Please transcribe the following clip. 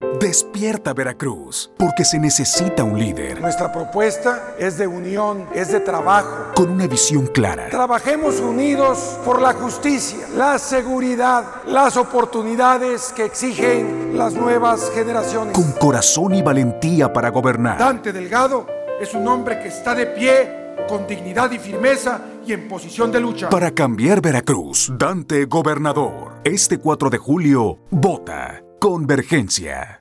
Despierta Veracruz, porque se necesita un líder. Nuestra propuesta es de unión, es de trabajo. Con una visión clara. Trabajemos unidos por la justicia, la seguridad, las oportunidades que exigen las nuevas generaciones. Con corazón y valentía para gobernar. Dante Delgado es un hombre que está de pie, con dignidad y firmeza y en posición de lucha. Para cambiar Veracruz, Dante Gobernador. Este 4 de julio, vota Convergencia.